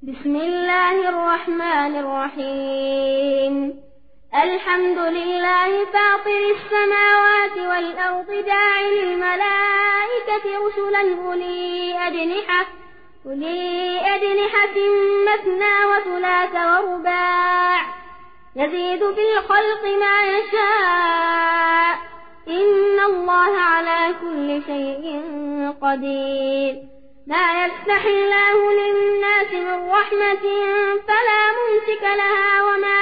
بسم الله الرحمن الرحيم الحمد لله فاطر السماوات والأرض جاعل الملائكة رسلا أولي أجنحة مثنى وثلاث ورباع يزيد في الخلق ما يشاء إن الله على كل شيء قدير لا يفتح الله للناس من رحمة فلا ممسك لها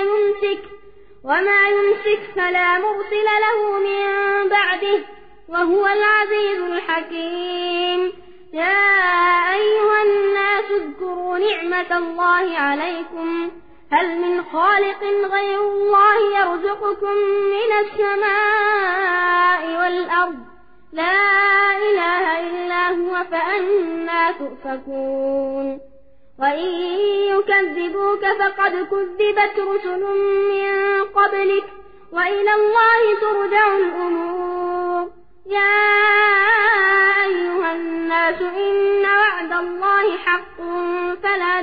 وما يمسك فلا مرسل له من بعده وهو العزيز الحكيم يا أيها الناس اذكروا نعمة الله عليكم هل من خالق غير الله يرزقكم من السماء والأرض لا إله إلا هو فأنى تؤفكون وإن يكذبوك فقد كذبت رسل من قبلك وإلى الله ترجع الأمور يا أيها الناس إن وعد الله حق فلا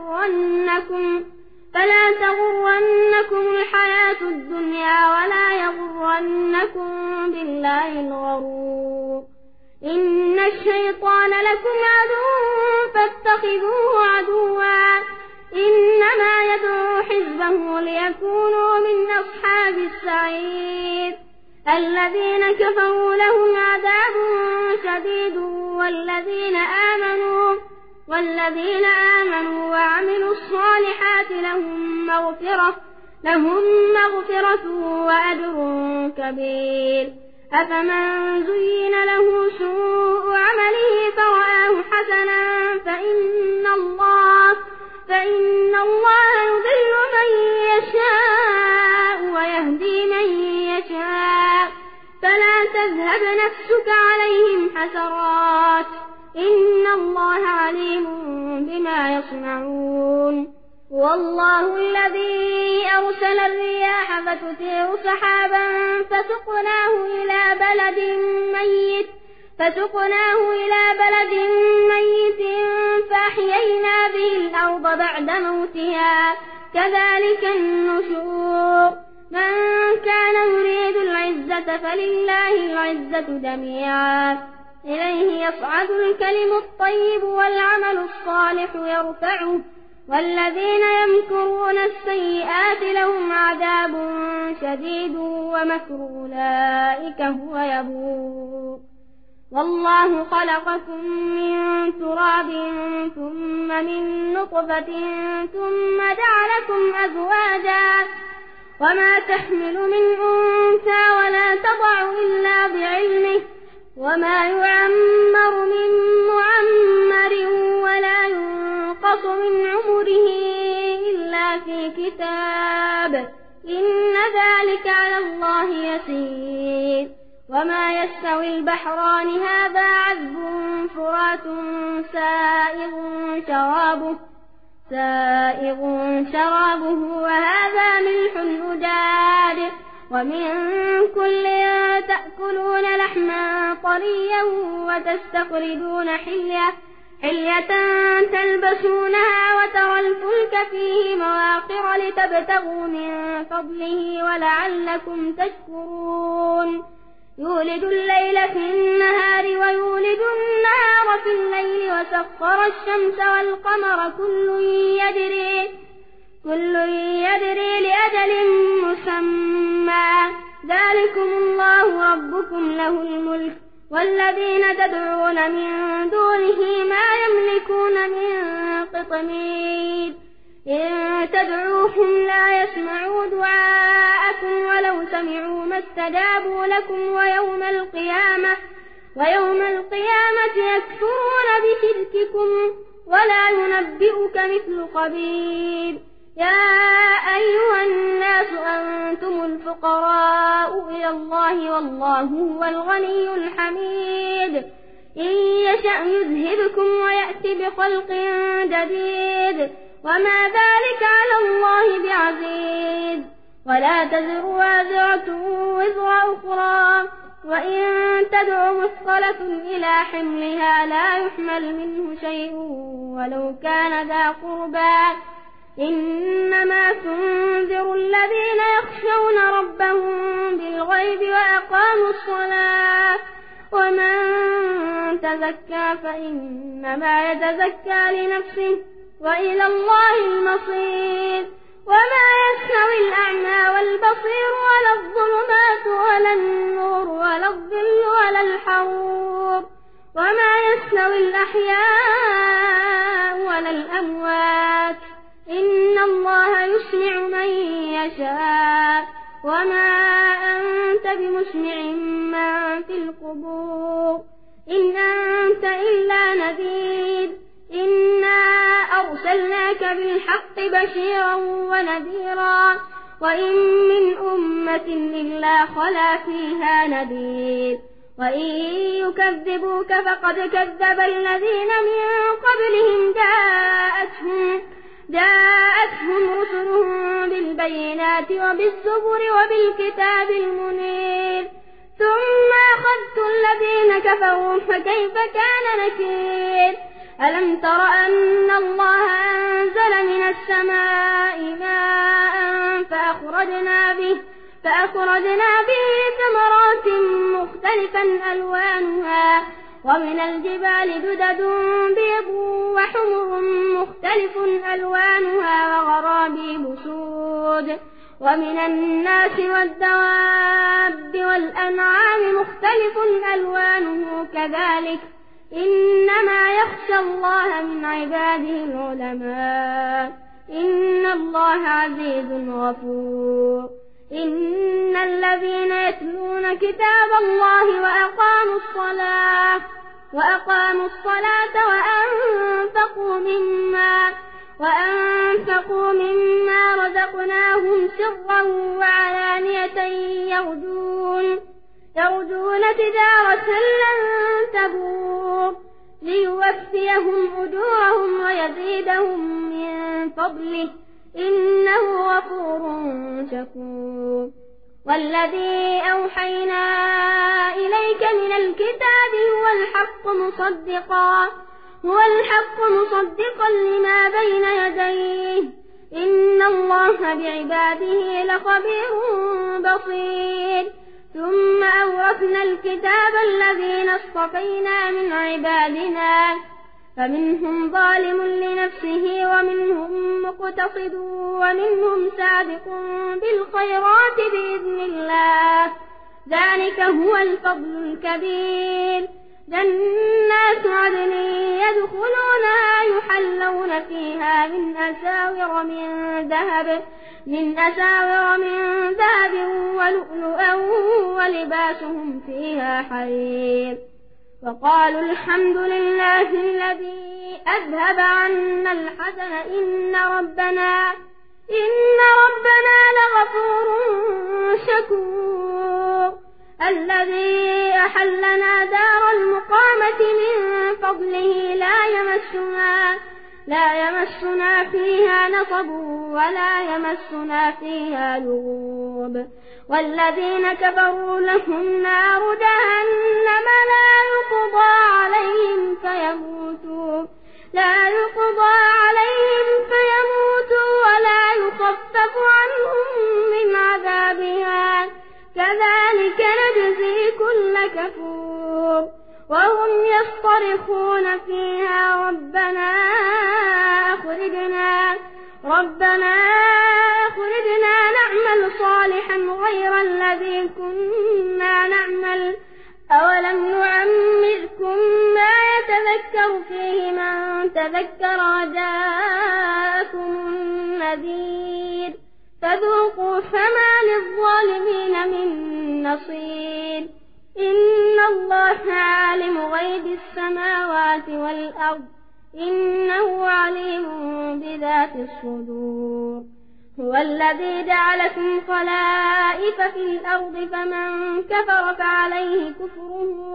تغرنكم الحياة الدنيا ولا يغرنكم بالله الغرور إن الشيطان لكم عدو فاتخذوه عدوا إنما يدعو حزبه ليكونوا من أصحاب السعير الذين كفروا لهم عذاب شديد والذين آمنوا وعملوا الصالحات لهم مغفرة وأجر كبير أفمن زين له سوء عمله فرآه حسنا فإن الله يضل من يشاء ويهدي من يشاء فلا تذهب نفسك عليهم حسرات إن الله عليم بما يصنعون والله الذي أرسل الرياح فتثير سحابا فسقناه إلى بلد ميت فأحيينا به الأرض بعد موتها كذلك النشور من كان يريد العزة فلله العزة جميعا إليه يصعد الكلم الطيب والعمل الصالح يرفعه والذين يمكرون السيئات لهم عذاب شديد ومكر أولئك هو يبور والله خلقكم من تراب ثم من نطفة ثم جعلكم أزواجا وما تحمل من أنثى ولا تضع إلا بعلمه وما يعمر من معمر ولا ينقص من عمره إلا في كتاب إن ذلك على الله يسير وما يستوي البحران هذا عذب فرات سائغ شرابه وهذا ملح أجاج ومن كل تأكلون لحما طريا وتستخرجون حلية تلبسونها وترى الفلك فيه مواخر لتبتغوا من فضله ولعلكم تشكرون يولد الليل في النهار ويولد النهار في الليل وسخر الشمس والقمر كل يجري لأجل مسمى ذلكم الله ربكم له الملك والذين تدعون من دونه ما يملكون من قطمير إن تدعوهم لا يسمعوا دعاءكم ولو سمعوا ما استجابوا لكم ويوم القيامة يكفرون بشرككم ولا ينبئك مثل خبير يا أيها الناس أنتم الفقراء إلى الله والله هو الغني الحميد إن يشأ يذهبكم ويأتي بخلق جديد وما ذلك على الله بعزيز ولا تزر وازرة وزر أخرى وإن تدع مثقلة إلى حملها لا يحمل منه شيء ولو كان ذا قربى إنما تنذر الذين يخشون ربهم بالغيب وأقاموا الصلاة ومن تزكى فإنما يتزكى لنفسه وإلى الله المصير وما يستوي الأعمى والبصير ولا الظلمات ولا النور ولا الظل ولا الحرور وما يستوي الأحياء ولا الأموات إن الله يسمع من يشاء وما أنت بمسمع من في القبور إن أنت إلا نذير إنا أرسلناك بالحق بشيرا ونذيرا وإن من أمة إلا خلا فيها نذير وإن يكذبوك فقد كذب الذين من قبلهم جاءتهم رسلهم بالبينات وبالزبر وبالكتاب المنير ثم أخذت الذين كفروا فكيف كان نكير ألم تر أن الله أنزل من السماء ماء فأخرجنا به ثمرات مختلفا ألوانها ومن الجبال جدد بيض وحمر مختلف ألوانها وغرابيب سود ومن الناس والدواب والأنعام مختلف ألوانه كذلك إنما يخشى الله من عباده العلماء إن الله عزيز غفور إن الذين يتلون كتاب الله وأقاموا الصلاة وأنفقوا مما رزقناهم سرا وعلانية يرجون تجارة لن تبور ليوفيهم أجورهم ويزيدهم من فضله إنه غفور شكور والذي أوحينا إليك من الكتاب هو الحق مصدقا لما بين يديه إن الله بعباده لخبير بصير ثم أورثنا الكتاب الذين اصطفينا من عبادنا فمنهم ظالم لنفسه ومنهم مقتصد ومنهم سابق بالخيرات بإذن الله ذلك هو الفضل الكبير جنات عدن يدخلونها يحلون فيها من أساور من ذهب ولؤلؤا ولباسهم فيها حرير وقالوا الحمد لله الذي أذهب عنا الحزن إن ربنا لغفور شكور الذي أحلنا دار المقامة من فضله لا يمسنا فيها نصب ولا يمسنا فيها لغوب والذين كفروا لهم نار جهنم لا يقضى عليهم فيموتوا ولا يخفف عنهم من عذابها كذلك نجزي كل كفور وهم يصطرخون فيها ربنا أخرجنا نعمل صالحا غير الذي كنا نعمل أولم نعمركم ما يتذكر فيه من تذكر وجاءكم النذير فذوقوا فما للظالمين من نصير إن الله عالم غيب السماوات والأرض إنه عليم بذات الصدور هو الذي جعلكم خلائف في الأرض فمن كفر فعليه كفره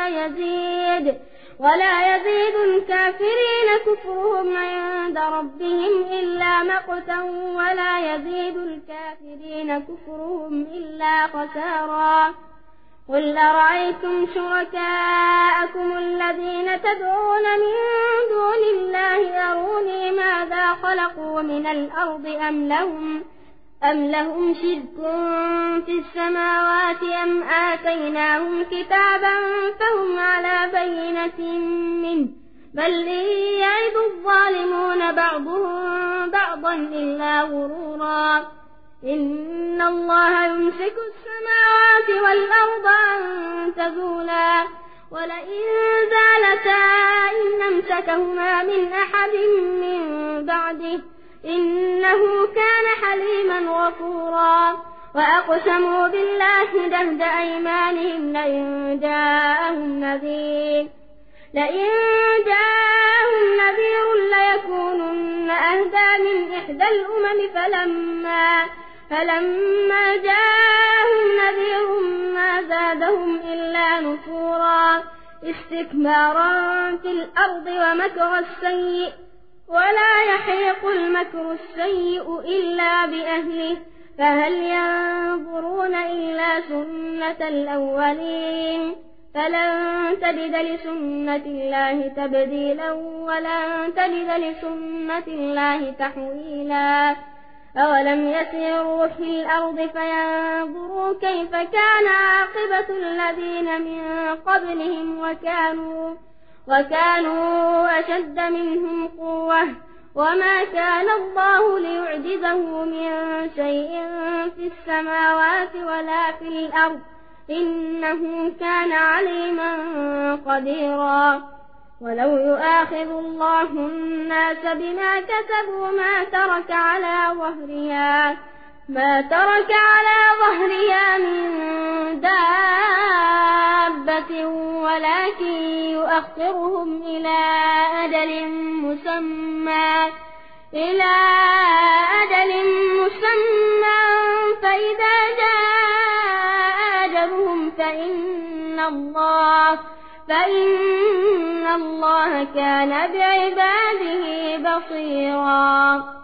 ولا يزيد الكافرين كفرهم عند ربهم إلا مقتا ولا يزيد الكافرين كفرهم إلا خسارا قل أرأيتم شركاءكم الذين تدعون من دون الله أروني ماذا خلقوا من الأرض أم لهم شرك في السماوات أم آتيناهم كتابا فهم على بينة منه بل إن يعد الظالمون بعضهم بعضا إلا غرورا إن الله يمسك السماوات والأرض أن تزولا ولئن زالتا إن أمسكهما من أحد من بعده إنه كان حليما غفورا وأقسموا بالله جهد أيمانهم لئن جاءهم نذير ليكونن أهدى من إحدى الأمم فلما جاءهم نذير ما زادهم إلا نفورا استكبارا في الأرض ومكر السيء ولا يحيق المكر السيء إلا بأهله فهل ينظرون إلا سنة الأولين فلن تجد لسنة الله تبديلا ولن تجد لسنة الله تحويلا أولم يسيروا في الأرض فينظروا كيف كان عاقبة الذين من قبلهم وكانوا أشد منهم قوة وما كان الله ليعجزه من شيء في السماوات ولا في الأرض إنه كان عليما قديرا ولو يؤاخذ الله الناس بما كسبوا ما ترك على ظهرها من دابة ولكن يؤخرهم إلى أجل مسمى فإذا جاء أجلهم فإن الله كان بعباده بصيرا.